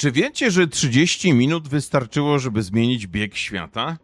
Czy wiecie, że 30 minut wystarczyło, żeby zmienić bieg świata?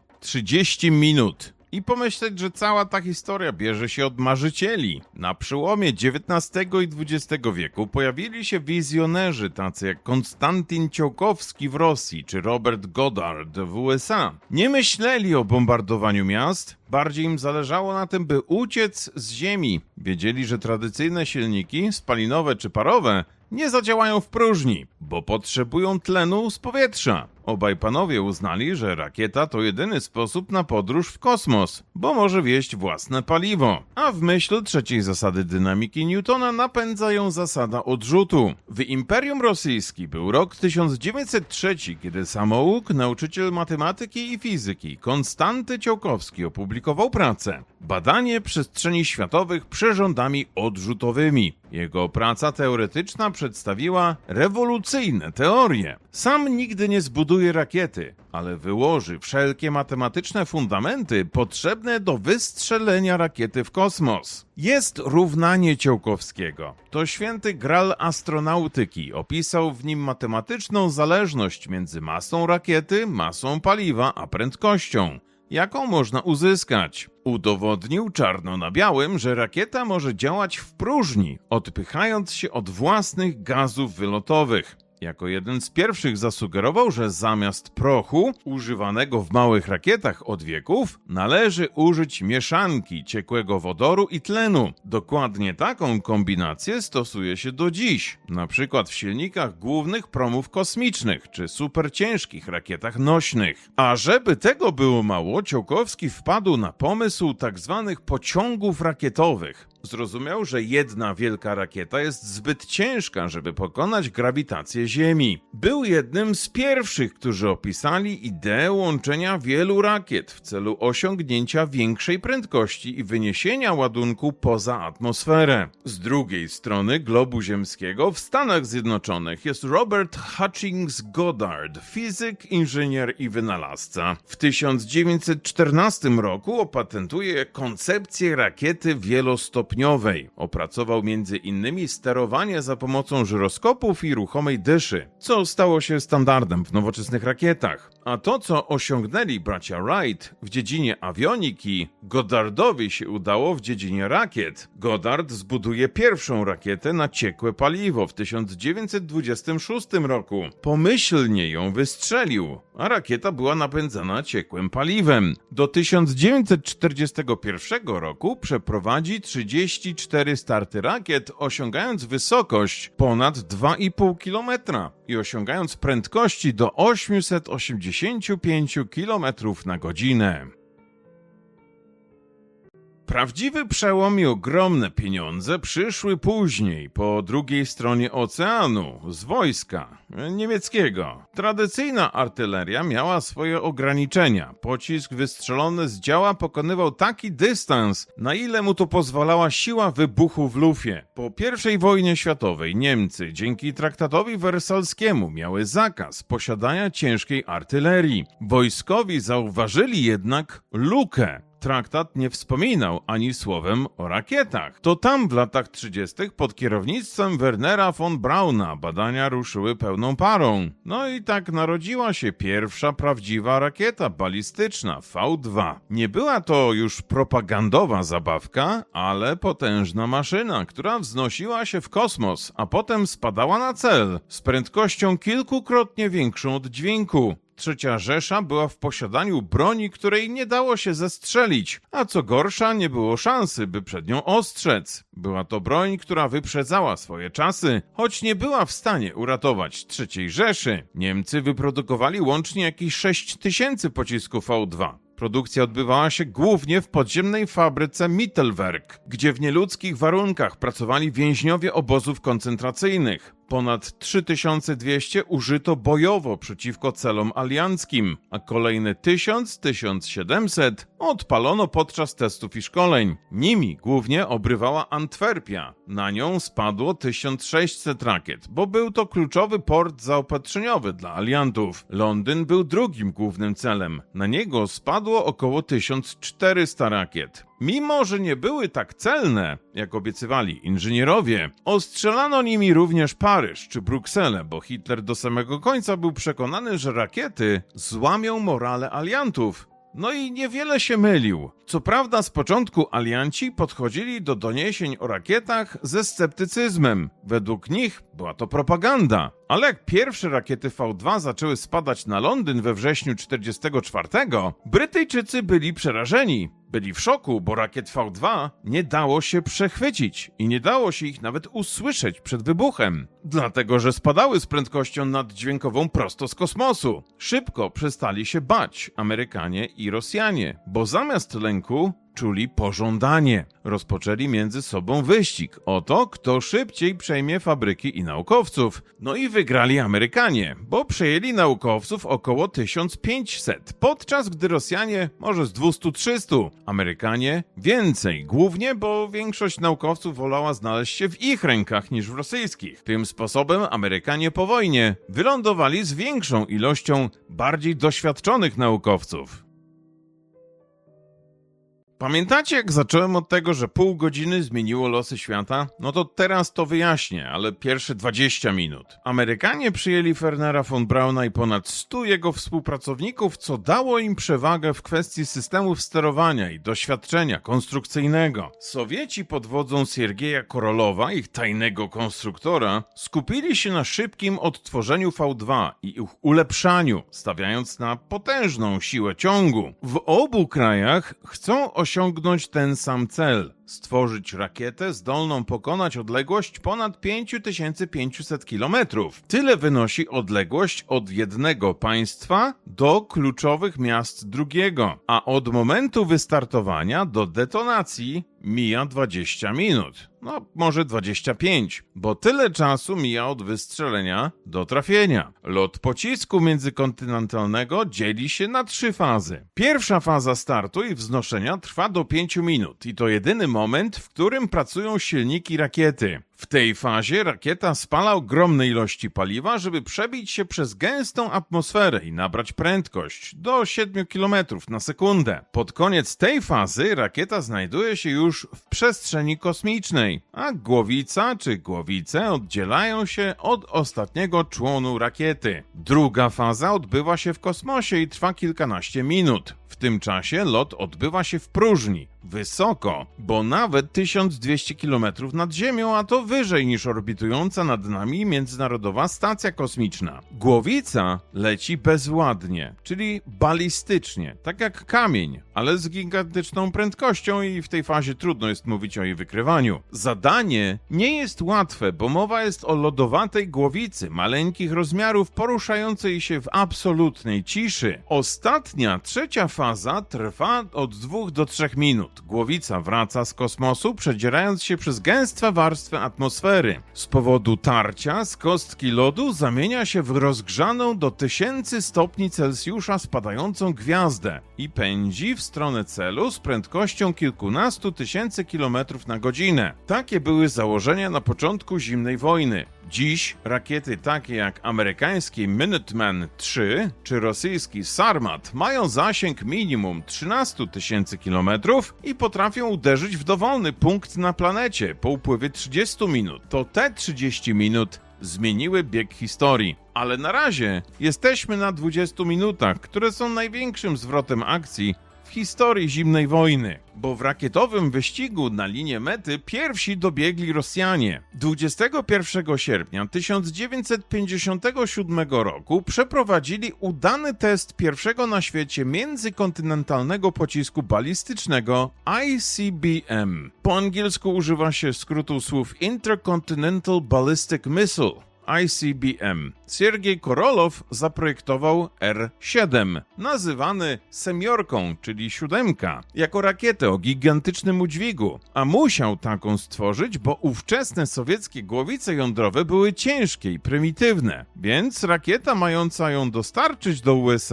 30 minut. I pomyśleć, że cała ta historia bierze się od marzycieli. Na przełomie XIX i XX wieku pojawili się wizjonerzy tacy jak Konstantin Ciałkowski w Rosji czy Robert Goddard w USA. Nie myśleli o bombardowaniu miast, bardziej im zależało na tym, by uciec z ziemi. Wiedzieli, że tradycyjne silniki, spalinowe czy parowe, nie zadziałają w próżni, bo potrzebują tlenu z powietrza. Obaj panowie uznali, że rakieta to jedyny sposób na podróż w kosmos, bo może wieść własne paliwo. A w myśl trzeciej zasady dynamiki Newtona napędza ją zasada odrzutu. W Imperium Rosyjskim był rok 1903, kiedy samouk, nauczyciel matematyki i fizyki Konstanty Ciałkowski opublikował pracę Badanie przestrzeni światowych przyrządami odrzutowymi. Jego praca teoretyczna przedstawiła rewolucyjne teorie. Sam nigdy nie zbuduje rakiety, ale wyłoży wszelkie matematyczne fundamenty potrzebne do wystrzelenia rakiety w kosmos. Jest równanie Ciałkowskiego. To święty gral astronautyki. Opisał w nim matematyczną zależność między masą rakiety, masą paliwa, a prędkością, jaką można uzyskać. Udowodnił czarno na białym, że rakieta może działać w próżni, odpychając się od własnych gazów wylotowych. Jako jeden z pierwszych zasugerował, że zamiast prochu, używanego w małych rakietach od wieków, należy użyć mieszanki ciekłego wodoru i tlenu. Dokładnie taką kombinację stosuje się do dziś, na przykład w silnikach głównych promów kosmicznych czy superciężkich rakietach nośnych. A żeby tego było mało, Ciałkowski wpadł na pomysł tzw. pociągów rakietowych. Zrozumiał, że jedna wielka rakieta jest zbyt ciężka, żeby pokonać grawitację Ziemi. Był jednym z pierwszych, którzy opisali ideę łączenia wielu rakiet w celu osiągnięcia większej prędkości i wyniesienia ładunku poza atmosferę. Z drugiej strony globu ziemskiego w Stanach Zjednoczonych jest Robert Hutchings Goddard, fizyk, inżynier i wynalazca. W 1914 roku opatentuje koncepcję rakiety wielostopniowej. Opracował m.in. sterowanie za pomocą żyroskopów i ruchomej dyszy, co stało się standardem w nowoczesnych rakietach. A to, co osiągnęli bracia Wright w dziedzinie awioniki, Goddardowi się udało w dziedzinie rakiet. Goddard zbuduje pierwszą rakietę na ciekłe paliwo w 1926 roku. Pomyślnie ją wystrzelił, a rakieta była napędzana ciekłym paliwem. Do 1941 roku przeprowadzi 34 starty rakiet, osiągając wysokość ponad 2,5 km i osiągając prędkości do 885 km na godzinę. Prawdziwy przełom i ogromne pieniądze przyszły później, po drugiej stronie oceanu, z wojska niemieckiego. Tradycyjna artyleria miała swoje ograniczenia. Pocisk wystrzelony z działa pokonywał taki dystans, na ile mu to pozwalała siła wybuchu w lufie. Po I wojnie światowej Niemcy dzięki traktatowi wersalskiemu miały zakaz posiadania ciężkiej artylerii. Wojskowi zauważyli jednak lukę. Traktat nie wspominał ani słowem o rakietach. To tam w latach 30. pod kierownictwem Wernera von Brauna badania ruszyły pełną parą. No i tak narodziła się pierwsza prawdziwa rakieta balistyczna V2. Nie była to już propagandowa zabawka, ale potężna maszyna, która wznosiła się w kosmos, a potem spadała na cel z prędkością kilkukrotnie większą od dźwięku. Trzecia Rzesza była w posiadaniu broni, której nie dało się zestrzelić, a co gorsza, nie było szansy, by przed nią ostrzec. Była to broń, która wyprzedzała swoje czasy, choć nie była w stanie uratować III Rzeszy. Niemcy wyprodukowali łącznie jakieś 6000 pocisków V2. Produkcja odbywała się głównie w podziemnej fabryce Mittelwerk, gdzie w nieludzkich warunkach pracowali więźniowie obozów koncentracyjnych. Ponad 3200 użyto bojowo przeciwko celom alianckim, a kolejne 1000–1700 odpalono podczas testów i szkoleń. Nimi głównie obrywała Antwerpia. Na nią spadło 1600 rakiet, bo był to kluczowy port zaopatrzeniowy dla aliantów. Londyn był drugim głównym celem. Na niego spadło około 1400 rakiet. Mimo że nie były tak celne, jak obiecywali inżynierowie, ostrzelano nimi również Paryż czy Brukselę, bo Hitler do samego końca był przekonany, że rakiety złamią morale aliantów. No i niewiele się mylił. Co prawda z początku alianci podchodzili do doniesień o rakietach ze sceptycyzmem. Według nich była to propaganda. Ale jak pierwsze rakiety V2 zaczęły spadać na Londyn we wrześniu 1944, Brytyjczycy byli przerażeni. Byli w szoku, bo rakiet V2 nie dało się przechwycić i nie dało się ich nawet usłyszeć przed wybuchem. Dlatego, że spadały z prędkością naddźwiękową prosto z kosmosu. Szybko przestali się bać Amerykanie i Rosjanie, bo zamiast lęku czuli pożądanie. Rozpoczęli między sobą wyścig o to, kto szybciej przejmie fabryki i naukowców. No i wygrali Amerykanie, bo przejęli naukowców około 1500, podczas gdy Rosjanie może z 200-300. Amerykanie więcej, głównie bo większość naukowców wolała znaleźć się w ich rękach niż w rosyjskich. Tym sposobem Amerykanie po wojnie wylądowali z większą ilością bardziej doświadczonych naukowców. Pamiętacie, jak zacząłem od tego, że pół godziny zmieniło losy świata? No to teraz to wyjaśnię, ale pierwsze 20 minut. Amerykanie przyjęli Wernera von Brauna i ponad 100 jego współpracowników, co dało im przewagę w kwestii systemów sterowania i doświadczenia konstrukcyjnego. Sowieci pod wodzą Siergieja Korolowa, ich tajnego konstruktora, skupili się na szybkim odtworzeniu V2 i ich ulepszaniu, stawiając na potężną siłę ciągu. W obu krajach chcą osiągnąć ten sam cel. Stworzyć rakietę zdolną pokonać odległość ponad 5500 km. Tyle wynosi odległość od jednego państwa do kluczowych miast drugiego, a od momentu wystartowania do detonacji mija 20 minut. No, może 25, bo tyle czasu mija od wystrzelenia do trafienia. Lot pocisku międzykontynentalnego dzieli się na 3 fazy. Pierwsza faza startu i wznoszenia trwa do 5 minut i to jedyny moment, w którym pracują silniki rakiety. W tej fazie rakieta spala ogromne ilości paliwa, żeby przebić się przez gęstą atmosferę i nabrać prędkość do 7 km na sekundę. Pod koniec tej fazy rakieta znajduje się już w przestrzeni kosmicznej, a głowica czy głowice oddzielają się od ostatniego członu rakiety. Druga faza odbywa się w kosmosie i trwa kilkanaście minut. W tym czasie lot odbywa się w próżni, wysoko, bo nawet 1200 km nad Ziemią, a to wyżej niż orbitująca nad nami Międzynarodowa Stacja Kosmiczna. Głowica leci bezładnie, czyli balistycznie, tak jak kamień, ale z gigantyczną prędkością i w tej fazie trudno jest mówić o jej wykrywaniu. Zadanie nie jest łatwe, bo mowa jest o lodowatej głowicy, maleńkich rozmiarów, poruszającej się w absolutnej ciszy. Ostatnia, trzecia faza trwa od 2 do 3 minut. Głowica wraca z kosmosu, przedzierając się przez gęstwe warstwy atmosfery. Z powodu tarcia z kostki lodu zamienia się w rozgrzaną do 1000 stopni Celsjusza spadającą gwiazdę i pędzi w stronę celu z prędkością kilkunastu tysięcy kilometrów na godzinę. Takie były założenia na początku zimnej wojny. Dziś rakiety takie jak amerykański Minuteman III czy rosyjski Sarmat mają zasięg minimum 13 tysięcy kilometrów i potrafią uderzyć w dowolny punkt na planecie po upływie 30 minut. To te 30 minut zmieniły bieg historii. Ale na razie jesteśmy na 20 minutach, które są największym zwrotem akcji w historii zimnej wojny, bo w rakietowym wyścigu na linię mety pierwsi dobiegli Rosjanie. 21 sierpnia 1957 roku przeprowadzili udany test pierwszego na świecie międzykontynentalnego pocisku balistycznego ICBM. Po angielsku używa się skrótu słów Intercontinental Ballistic Missile. ICBM. Siergiej Korolow zaprojektował R-7, nazywany semiorką, czyli siódemka, jako rakietę o gigantycznym udźwigu, a musiał taką stworzyć, bo ówczesne sowieckie głowice jądrowe były ciężkie i prymitywne, więc rakieta mająca ją dostarczyć do USA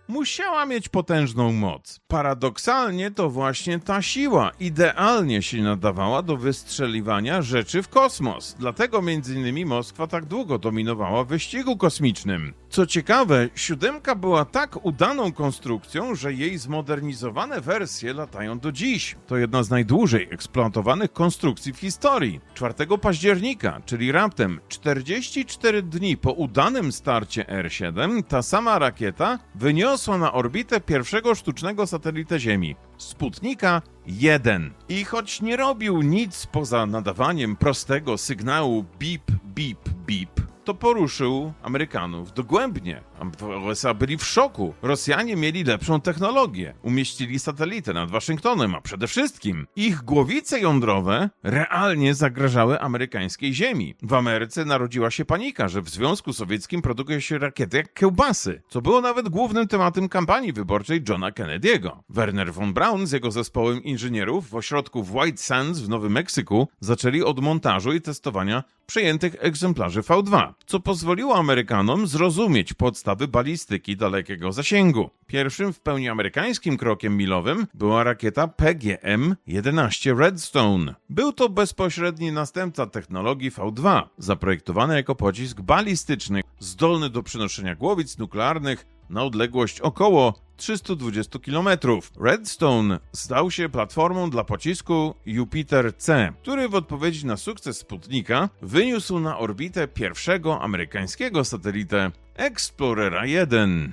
musiała mieć potężną moc. Paradoksalnie to właśnie ta siła idealnie się nadawała do wystrzeliwania rzeczy w kosmos. Dlatego m.in. Moskwa tak długo dominowała w wyścigu kosmicznym. Co ciekawe, siódemka była tak udaną konstrukcją, że jej zmodernizowane wersje latają do dziś. To jedna z najdłużej eksploatowanych konstrukcji w historii. 4 października, czyli raptem 44 dni po udanym starcie R7, ta sama rakieta wyniosła na orbitę pierwszego sztucznego satelitę Ziemi, Sputnika 1. I choć nie robił nic poza nadawaniem prostego sygnału bip, bip, bip, to poruszył Amerykanów dogłębnie. USA byli w szoku. Rosjanie mieli lepszą technologię. Umieścili satelitę nad Waszyngtonem, a przede wszystkim ich głowice jądrowe realnie zagrażały amerykańskiej ziemi. W Ameryce narodziła się panika, że w Związku Sowieckim produkuje się rakiety jak kiełbasy, co było nawet głównym tematem kampanii wyborczej Johna Kennedy'ego. Werner von Braun z jego zespołem inżynierów w ośrodku w White Sands w Nowym Meksyku zaczęli od montażu i testowania przejętych egzemplarzy V2, co pozwoliło Amerykanom zrozumieć podstawy balistyki dalekiego zasięgu. Pierwszym w pełni amerykańskim krokiem milowym była rakieta PGM-11 Redstone. Był to bezpośredni następca technologii V2, zaprojektowany jako pocisk balistyczny, zdolny do przenoszenia głowic nuklearnych na odległość około 320 km. Redstone stał się platformą dla pocisku Jupiter-C, który w odpowiedzi na sukces Sputnika wyniósł na orbitę pierwszego amerykańskiego satelitę Explorera 1.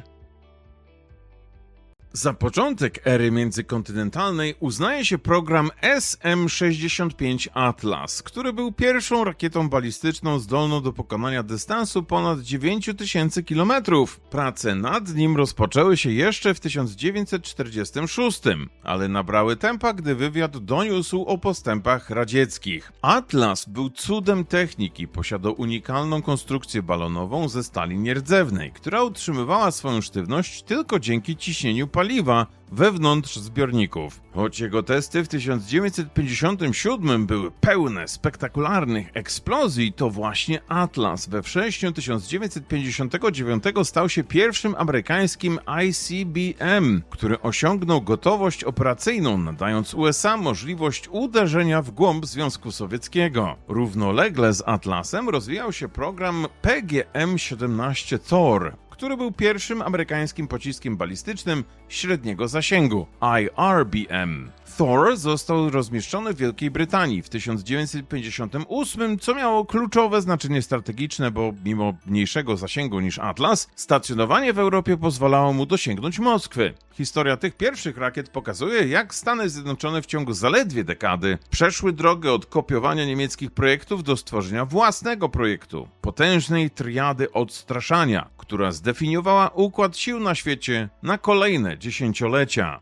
Za początek ery międzykontynentalnej uznaje się program SM-65 Atlas, który był pierwszą rakietą balistyczną zdolną do pokonania dystansu ponad 9000 km. Prace nad nim rozpoczęły się jeszcze w 1946, ale nabrały tempa, gdy wywiad doniósł o postępach radzieckich. Atlas był cudem techniki, posiadał unikalną konstrukcję balonową ze stali nierdzewnej, która utrzymywała swoją sztywność tylko dzięki ciśnieniu paliwa wewnątrz zbiorników. Choć jego testy w 1957 były pełne spektakularnych eksplozji, to właśnie Atlas we wrześniu 1959 stał się pierwszym amerykańskim ICBM, który osiągnął gotowość operacyjną, nadając USA możliwość uderzenia w głąb Związku Sowieckiego. Równolegle z Atlasem rozwijał się program PGM-17 Thor, który był pierwszym amerykańskim pociskiem balistycznym średniego zasięgu, IRBM. Thor został rozmieszczony w Wielkiej Brytanii w 1958, co miało kluczowe znaczenie strategiczne, bo mimo mniejszego zasięgu niż Atlas, stacjonowanie w Europie pozwalało mu dosięgnąć Moskwy. Historia tych pierwszych rakiet pokazuje, jak Stany Zjednoczone w ciągu zaledwie dekady przeszły drogę od kopiowania niemieckich projektów do stworzenia własnego projektu, potężnej triady odstraszania, która zdefiniowała układ sił na świecie na kolejne dziesięciolecia.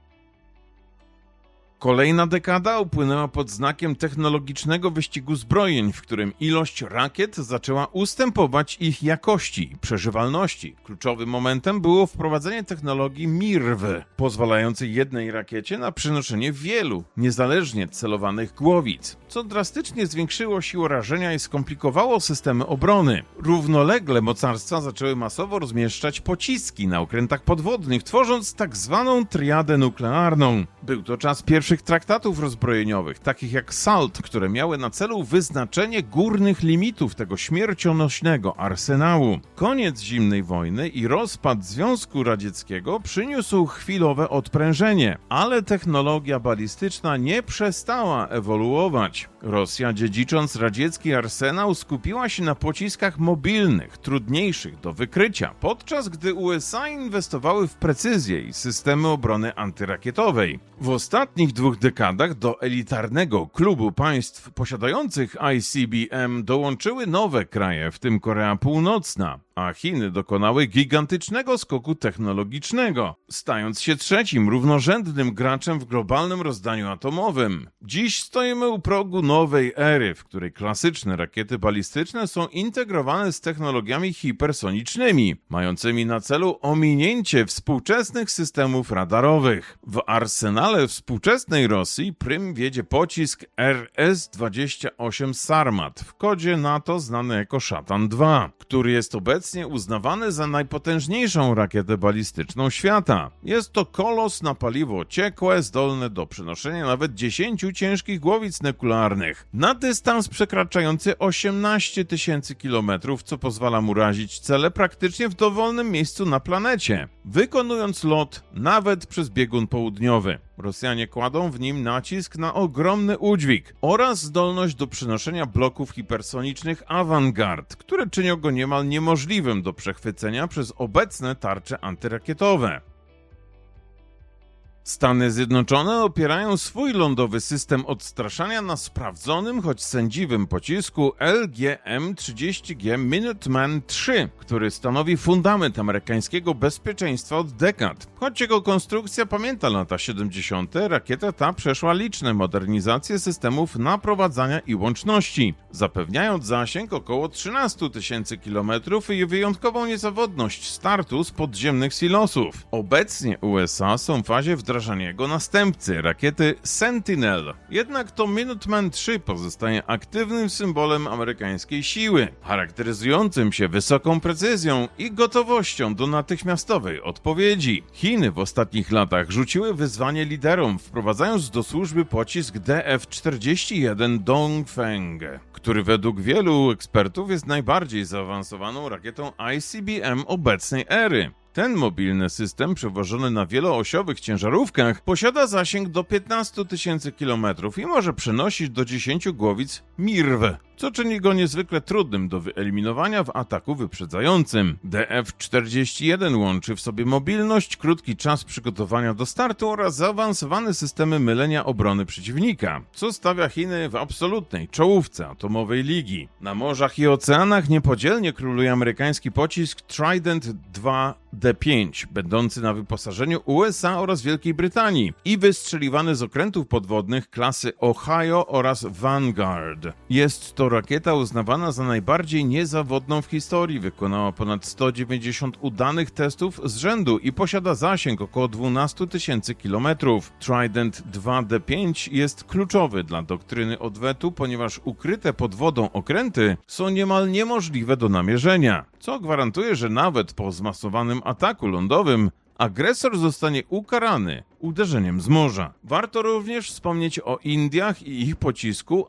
Kolejna dekada upłynęła pod znakiem technologicznego wyścigu zbrojeń, w którym ilość rakiet zaczęła ustępować ich jakości i przeżywalności. Kluczowym momentem było wprowadzenie technologii MIRV, pozwalającej jednej rakiecie na przenoszenie wielu, niezależnie celowanych głowic, co drastycznie zwiększyło siłę rażenia i skomplikowało systemy obrony. Równolegle mocarstwa zaczęły masowo rozmieszczać pociski na okrętach podwodnych, tworząc tak zwaną triadę nuklearną. Był to czas pierwszych traktatów rozbrojeniowych, takich jak SALT, które miały na celu wyznaczenie górnych limitów tego śmiercionośnego arsenału. Koniec zimnej wojny i rozpad Związku Radzieckiego przyniósł chwilowe odprężenie, ale technologia balistyczna nie przestała ewoluować. Rosja, dziedzicząc radziecki arsenał, skupiła się na pociskach mobilnych, trudniejszych do wykrycia, podczas gdy USA inwestowały w precyzję i systemy obrony antyrakietowej. W ostatnich 2 dekadach do elitarnego klubu państw posiadających ICBM dołączyły nowe kraje, w tym Korea Północna, a Chiny dokonały gigantycznego skoku technologicznego, stając się trzecim równorzędnym graczem w globalnym rozdaniu atomowym. Dziś stoimy u progu nowej ery, w której klasyczne rakiety balistyczne są integrowane z technologiami hipersonicznymi, mającymi na celu ominięcie współczesnych systemów radarowych. W arsenale współczesnej Rosji prym wiedzie pocisk RS-28 Sarmat, w kodzie NATO znany jako Szatan II, który jest obecny obecnie uznawany za najpotężniejszą rakietę balistyczną świata. Jest to kolos na paliwo ciekłe, zdolny do przenoszenia nawet 10 ciężkich głowic nuklearnych na dystans przekraczający 18 000 kilometrów, co pozwala mu razić cele praktycznie w dowolnym miejscu na planecie, wykonując lot nawet przez biegun południowy. Rosjanie kładą w nim nacisk na ogromny udźwig oraz zdolność do przenoszenia bloków hipersonicznych Avangard, które czynią go niemal niemożliwym do przechwycenia przez obecne tarcze antyrakietowe. Stany Zjednoczone opierają swój lądowy system odstraszania na sprawdzonym, choć sędziwym pocisku LGM-30G Minuteman III, który stanowi fundament amerykańskiego bezpieczeństwa od dekad. Choć jego konstrukcja pamięta lata 70., rakieta ta przeszła liczne modernizacje systemów naprowadzania i łączności, zapewniając zasięg około 13 000 km i wyjątkową niezawodność startu z podziemnych silosów. Obecnie USA są w fazie wdrażania jego następcy, rakiety Sentinel. Jednak to Minuteman III pozostaje aktywnym symbolem amerykańskiej siły, charakteryzującym się wysoką precyzją i gotowością do natychmiastowej odpowiedzi. Chiny w ostatnich latach rzuciły wyzwanie liderom, wprowadzając do służby pocisk DF-41 Dongfeng, który według wielu ekspertów jest najbardziej zaawansowaną rakietą ICBM obecnej ery. Ten mobilny system, przewożony na wieloosiowych ciężarówkach, posiada zasięg do 15 000 km i może przenosić do 10 głowic MIRV, co czyni go niezwykle trudnym do wyeliminowania w ataku wyprzedzającym. DF-41 łączy w sobie mobilność, krótki czas przygotowania do startu oraz zaawansowane systemy mylenia obrony przeciwnika, co stawia Chiny w absolutnej czołówce atomowej ligi. Na morzach i oceanach niepodzielnie króluje amerykański pocisk Trident II-D5, będący na wyposażeniu USA oraz Wielkiej Brytanii i wystrzeliwany z okrętów podwodnych klasy Ohio oraz Vanguard. Jest to rakieta uznawana za najbardziej niezawodną w historii, wykonała ponad 190 udanych testów z rzędu i posiada zasięg około 12 000 km. Trident II-D5 jest kluczowy dla doktryny odwetu, ponieważ ukryte pod wodą okręty są niemal niemożliwe do namierzenia, co gwarantuje, że nawet po zmasowanym ataku lądowym agresor zostanie ukarany uderzeniem z morza. Warto również wspomnieć o Indiach i ich pocisku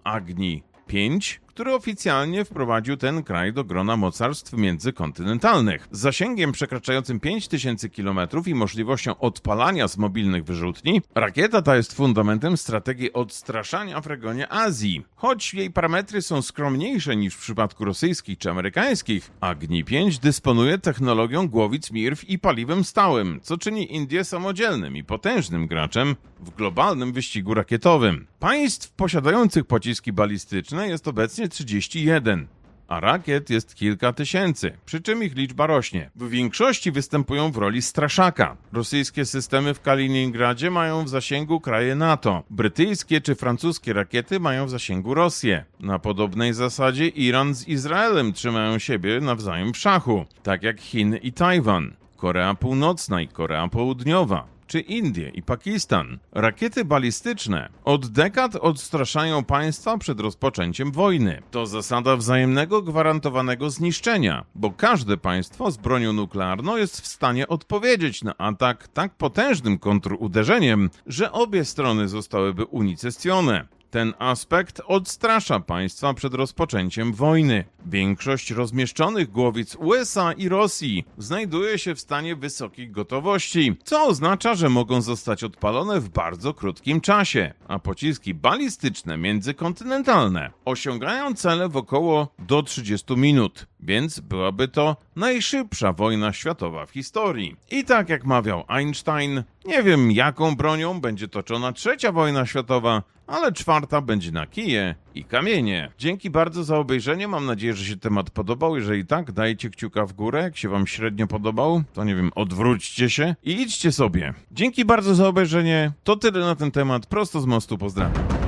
Agni-5, który oficjalnie wprowadził ten kraj do grona mocarstw międzykontynentalnych. Z zasięgiem przekraczającym 5000 km i możliwością odpalania z mobilnych wyrzutni, rakieta ta jest fundamentem strategii odstraszania w regionie Azji. Choć jej parametry są skromniejsze niż w przypadku rosyjskich czy amerykańskich, Agni-5 dysponuje technologią głowic MIRV i paliwem stałym, co czyni Indię samodzielnym i potężnym graczem w globalnym wyścigu rakietowym. Państw posiadających pociski balistyczne jest obecnie 31, a rakiet jest kilka tysięcy, przy czym ich liczba rośnie. W większości występują w roli straszaka. Rosyjskie systemy w Kaliningradzie mają w zasięgu kraje NATO. Brytyjskie czy francuskie rakiety mają w zasięgu Rosję. Na podobnej zasadzie Iran z Izraelem trzymają siebie nawzajem w szachu, tak jak Chiny i Tajwan, Korea Północna i Korea Południowa, czy Indie i Pakistan. Rakiety balistyczne od dekad odstraszają państwa przed rozpoczęciem wojny. To zasada wzajemnego gwarantowanego zniszczenia, bo każde państwo z bronią nuklearną jest w stanie odpowiedzieć na atak tak potężnym kontruderzeniem, że obie strony zostałyby unicestwione. Ten aspekt odstrasza państwa przed rozpoczęciem wojny. Większość rozmieszczonych głowic USA i Rosji znajduje się w stanie wysokiej gotowości, co oznacza, że mogą zostać odpalone w bardzo krótkim czasie, a pociski balistyczne międzykontynentalne osiągają cele w około do 30 minut, więc byłaby to najszybsza wojna światowa w historii. I tak jak mawiał Einstein, nie wiem jaką bronią będzie toczona trzecia wojna światowa, ale czwarta będzie na kije i kamienie. Dzięki bardzo za obejrzenie, mam nadzieję, że się temat podobał. Jeżeli tak, dajcie kciuka w górę, jak się wam średnio podobał, to nie wiem, odwróćcie się i idźcie sobie. Dzięki bardzo za obejrzenie, to tyle na ten temat, prosto z mostu, pozdrawiam.